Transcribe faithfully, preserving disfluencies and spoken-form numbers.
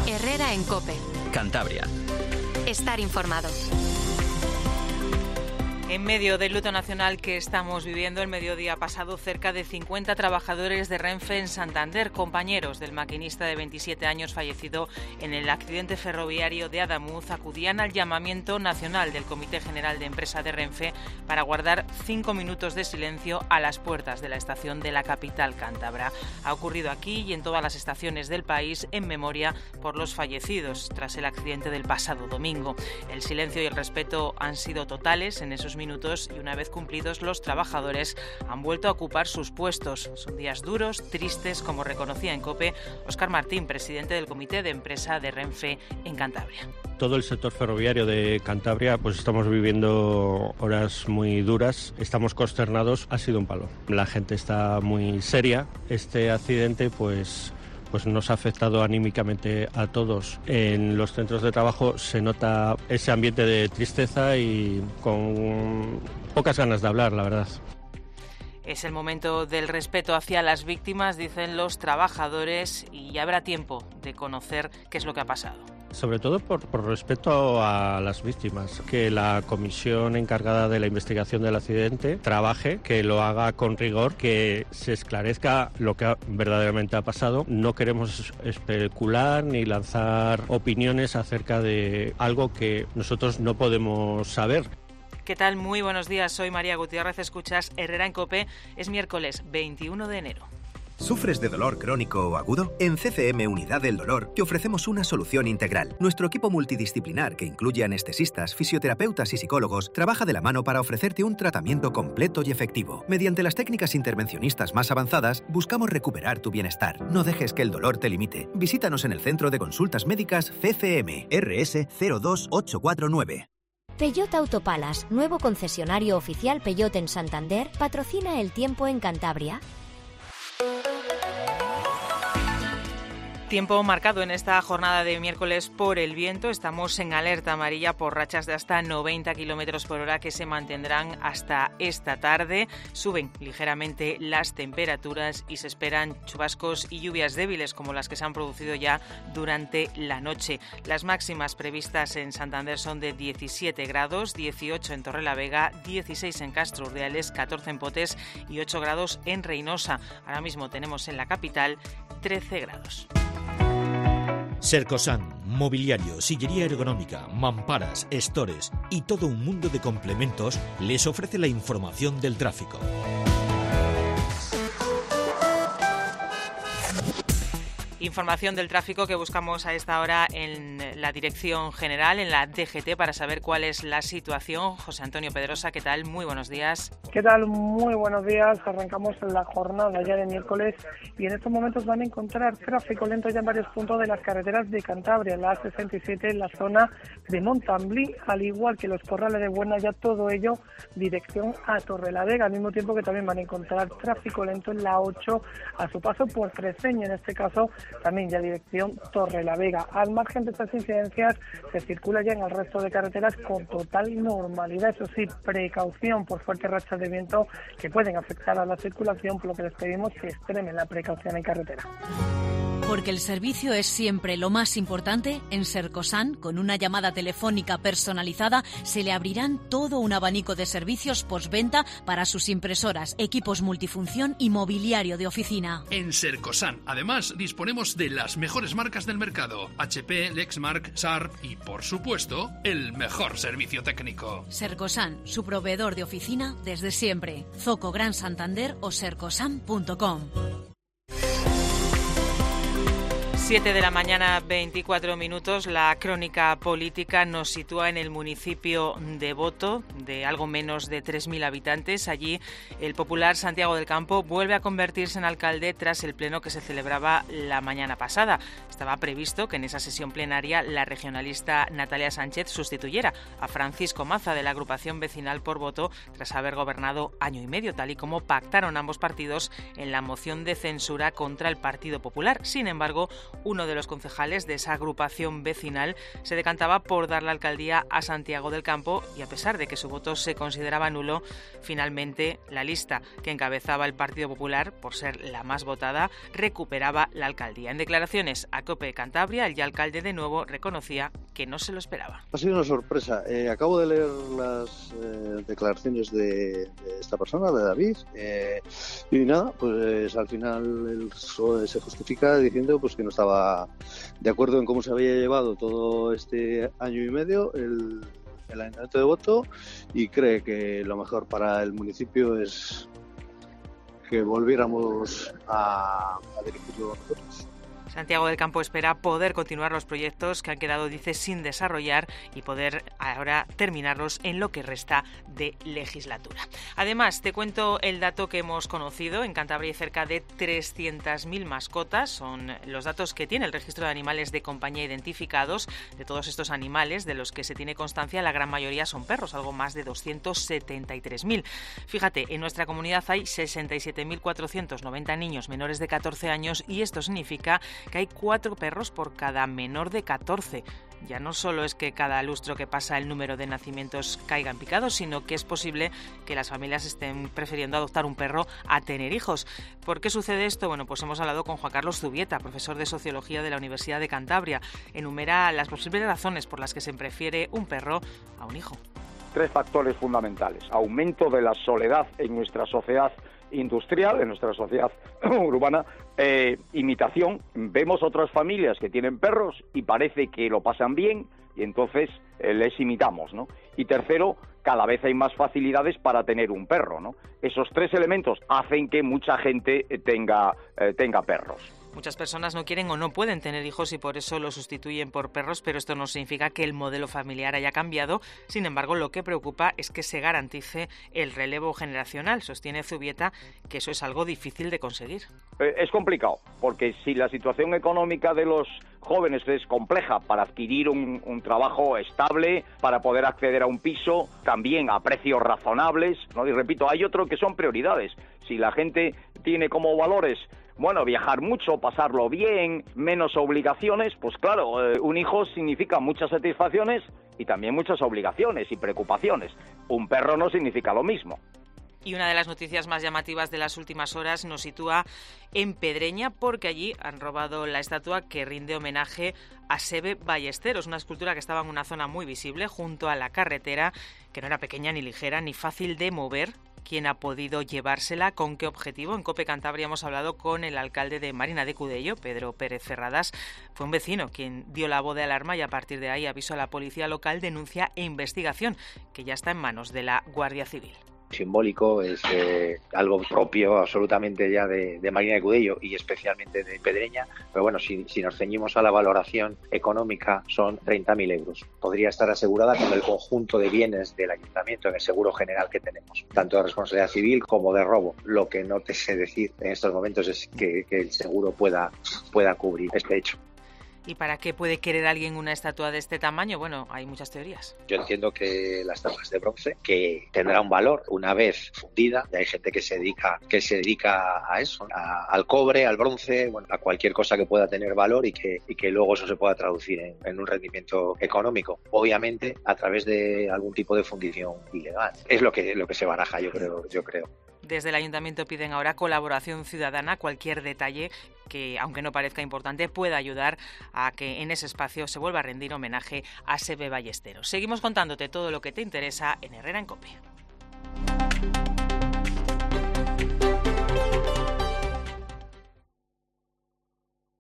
Herrera en COPE. Cantabria. Estar informado. En medio del luto nacional que estamos viviendo, el mediodía pasado, cerca de cincuenta trabajadores de Renfe en Santander, compañeros del maquinista de veintisiete años fallecido en el accidente ferroviario de Adamuz, acudían al llamamiento nacional del Comité General de Empresa de Renfe para guardar cinco minutos de silencio a las puertas de la estación de la capital cántabra. Ha ocurrido aquí y en todas las estaciones del país en memoria por los fallecidos tras el accidente del pasado domingo. El silencio y el respeto han sido totales en esos minutos y una vez cumplidos los trabajadores han vuelto a ocupar sus puestos. Son días duros, tristes, como reconocía en COPE Óscar Martín, presidente del Comité de Empresa de Renfe en Cantabria. Todo el sector ferroviario de Cantabria pues estamos viviendo horas muy duras, estamos consternados, ha sido un palo. La gente está muy seria, este accidente pues... pues nos ha afectado anímicamente a todos. En los centros de trabajo se nota ese ambiente de tristeza y con pocas ganas de hablar, la verdad. Es el momento del respeto hacia las víctimas, dicen los trabajadores, y ya habrá tiempo de conocer qué es lo que ha pasado. Sobre todo por, por respeto a las víctimas, que la comisión encargada de la investigación del accidente trabaje, que lo haga con rigor, que se esclarezca lo que verdaderamente ha pasado. No queremos especular ni lanzar opiniones acerca de algo que nosotros no podemos saber. ¿Qué tal? Muy buenos días, soy María Gutiérrez, escuchas Herrera en COPE, es miércoles veintiuno de enero. ¿Sufres de dolor crónico o agudo? En C C M Unidad del Dolor te ofrecemos una solución integral. Nuestro equipo multidisciplinar, que incluye anestesistas, fisioterapeutas y psicólogos, trabaja de la mano para ofrecerte un tratamiento completo y efectivo. Mediante las técnicas intervencionistas más avanzadas, buscamos recuperar tu bienestar. No dejes que el dolor te limite. Visítanos en el Centro de Consultas Médicas C C M, R S cero dos ocho cuatro nueve. Peugeot Autopalas, nuevo concesionario oficial Peugeot en Santander, patrocina el tiempo en Cantabria. Tiempo marcado en esta jornada de miércoles por el viento. Estamos en alerta amarilla por rachas de hasta noventa kilómetros por hora que se mantendrán hasta esta tarde. Suben ligeramente las temperaturas y se esperan chubascos y lluvias débiles como las que se han producido ya durante la noche. Las máximas previstas en Santander son de diecisiete grados, dieciocho en Torrelavega, dieciséis en Castro Urdiales, catorce en Potes y ocho grados en Reynosa. Ahora mismo tenemos en la capital trece grados. Sercosan, mobiliario, sillería ergonómica, mamparas, estores y todo un mundo de complementos les ofrece la información del tráfico. Información del tráfico que buscamos a esta hora en la Dirección General, en la D G T, para saber cuál es la situación. José Antonio Pedrosa, ¿qué tal? Muy buenos días. ¿Qué tal? Muy buenos días. Arrancamos la jornada ya de miércoles y en estos momentos van a encontrar tráfico lento ya en varios puntos de las carreteras de Cantabria, la A sesenta y siete en la zona de Montamblí, al igual que los Corrales de Buena, ya todo ello dirección a Torrelavega, al mismo tiempo que también van a encontrar tráfico lento en la ocho a su paso por Treceña, en este caso también ya dirección Torrelavega. Al margen de estas incidencias se circula ya en el resto de carreteras con total normalidad, eso sí, precaución por fuertes rachas de viento que pueden afectar a la circulación, por lo que les pedimos que extremen la precaución en carretera. Porque el servicio es siempre lo más importante, en Sercosan, con una llamada telefónica personalizada, se le abrirán todo un abanico de servicios postventa para sus impresoras, equipos multifunción y mobiliario de oficina. En Sercosan, además, disponemos de las mejores marcas del mercado: H P, Lexmark, Sharp y, por supuesto, el mejor servicio técnico. Sercosan, su proveedor de oficina desde siempre. Zoco Gran Santander o sercosan punto com. siete de la mañana, veinticuatro minutos. La crónica política nos sitúa en el municipio de Boto, de algo menos de tres mil habitantes. Allí el popular Santiago del Campo vuelve a convertirse en alcalde tras el pleno que se celebraba la mañana pasada. Estaba previsto que en esa sesión plenaria la regionalista Natalia Sánchez sustituyera a Francisco Maza de la agrupación vecinal por Boto tras haber gobernado año y medio, tal y como pactaron ambos partidos en la moción de censura contra el Partido Popular. Sin embargo, uno de los concejales de esa agrupación vecinal se decantaba por dar la alcaldía a Santiago del Campo y, a pesar de que su voto se consideraba nulo, finalmente la lista que encabezaba el Partido Popular, por ser la más votada, recuperaba la alcaldía. En declaraciones a COPE Cantabria, el ya alcalde de nuevo reconocía que no se lo esperaba. Ha sido una sorpresa. Eh, acabo de leer las eh, declaraciones de, de esta persona, de David, eh, y nada, pues al final el P S O E se justifica diciendo pues que no estaba de acuerdo en cómo se había llevado todo este año y medio el, el ayuntamiento de Boto y cree que lo mejor para el municipio es que volviéramos a, a dirigirlo nosotros. Santiago del Campo espera poder continuar los proyectos que han quedado, dice, sin desarrollar y poder ahora terminarlos en lo que resta de legislatura. Además, te cuento el dato que hemos conocido. En Cantabria hay cerca de trescientas mil mascotas. Son los datos que tiene el registro de animales de compañía identificados. De todos estos animales, de los que se tiene constancia, la gran mayoría son perros, algo más de doscientos setenta y tres mil. Fíjate, en nuestra comunidad hay sesenta y siete mil cuatrocientos noventa niños menores de catorce años y esto significa que hay cuatro perros por cada menor de catorce. Ya no solo es que cada lustro que pasa el número de nacimientos caiga en picado, sino que es posible que las familias estén prefiriendo adoptar un perro a tener hijos. ¿Por qué sucede esto? Bueno, pues hemos hablado con Juan Carlos Zubieta, profesor de Sociología de la Universidad de Cantabria. Enumera las posibles razones por las que se prefiere un perro a un hijo. Tres factores fundamentales. Aumento de la soledad en nuestra sociedad industrial, en nuestra sociedad urbana, eh, imitación. Vemos otras familias que tienen perros y parece que lo pasan bien y entonces eh, les imitamos, ¿no? Y tercero, cada vez hay más facilidades para tener un perro, ¿no? Esos tres elementos hacen que mucha gente tenga, eh, tenga perros. Muchas personas no quieren o no pueden tener hijos y por eso lo sustituyen por perros, pero esto no significa que el modelo familiar haya cambiado. Sin embargo, lo que preocupa es que se garantice el relevo generacional. Sostiene Zubieta que eso es algo difícil de conseguir. Es complicado, porque si la situación económica de los jóvenes es compleja para adquirir un, un trabajo estable, para poder acceder a un piso, también a precios razonables, ¿no? Y repito, hay otro que son prioridades. Si la gente tiene como valores, bueno, viajar mucho, pasarlo bien, menos obligaciones, pues claro, eh, un hijo significa muchas satisfacciones y también muchas obligaciones y preocupaciones. Un perro no significa lo mismo. Y una de las noticias más llamativas de las últimas horas nos sitúa en Pedreña, porque allí han robado la estatua que rinde homenaje a Sebe Ballesteros, una escultura que estaba en una zona muy visible junto a la carretera, que no era pequeña ni ligera ni fácil de mover. ¿Quién ha podido llevársela? ¿Con qué objetivo? En COPE Cantabria hemos hablado con el alcalde de Marina de Cudello, Pedro Pérez Ferradas. Fue un vecino quien dio la voz de alarma y a partir de ahí avisó a la policía local, denuncia e investigación, que ya está en manos de la Guardia Civil. Simbólico, es eh, algo propio absolutamente ya de, de Marina de Cudello y especialmente de Pedreña, pero bueno, si, si nos ceñimos a la valoración económica son treinta mil euros. Podría estar asegurada con el conjunto de bienes del ayuntamiento en el seguro general que tenemos, tanto de responsabilidad civil como de robo. Lo que no te sé decir en estos momentos es que, que el seguro pueda, pueda cubrir este hecho. ¿Y para qué puede querer alguien una estatua de este tamaño? Bueno, hay muchas teorías. Yo entiendo que la estatua es de bronce, que tendrá un valor una vez fundida. Y hay gente que se dedica, que se dedica a eso, a, al cobre, al bronce, bueno, a cualquier cosa que pueda tener valor y que, y que luego eso se pueda traducir en, en un rendimiento económico. Obviamente a través de algún tipo de fundición ilegal. Es lo que, lo que se baraja, yo creo, yo creo. Desde el ayuntamiento piden ahora colaboración ciudadana. Cualquier detalle que, aunque no parezca importante, pueda ayudar a que en ese espacio se vuelva a rendir homenaje a Sebe Ballesteros. Seguimos contándote todo lo que te interesa en Herrera en COPE.